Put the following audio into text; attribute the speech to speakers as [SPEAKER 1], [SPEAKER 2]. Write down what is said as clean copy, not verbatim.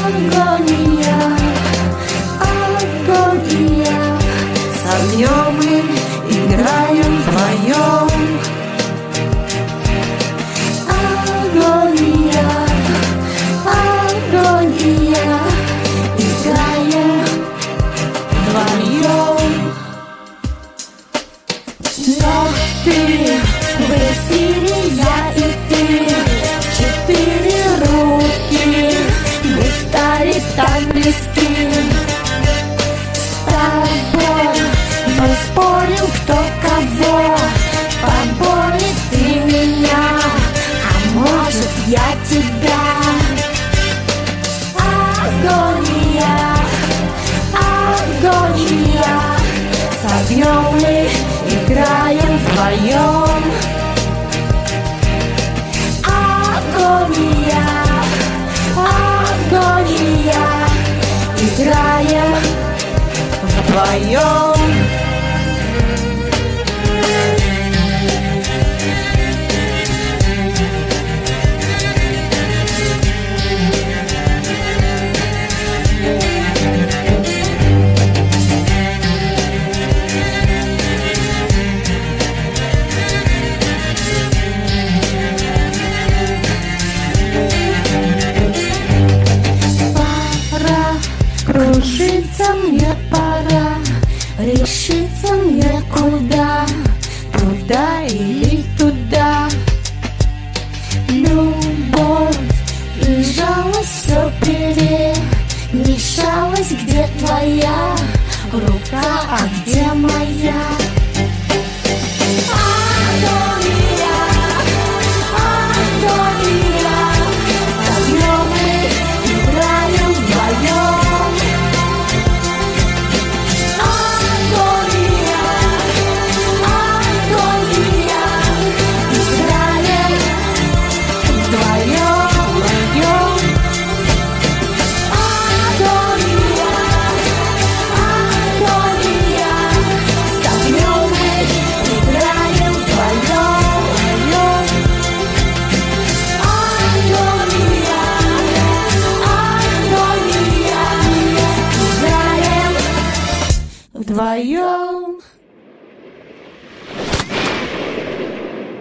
[SPEAKER 1] Агония, агония. Собьем и играем вдвоем. Агония, агония. Играем вдвоем. Но ты в эфире, я и ты, четыре руки, мы стали так близки. С тобой поспорим, кто кого, поборет ты меня, а может я тебя. Агония, агония. Собьем и играем вдвоем. Агония, агония. Играем вдвоем. Кружиться мне пора, решиться мне куда, туда или туда. Любовь и жалость все перемешалась. Где твоя рука, а где моя? Агония, агония. Собьем и играем вдвоем. Вдвоем.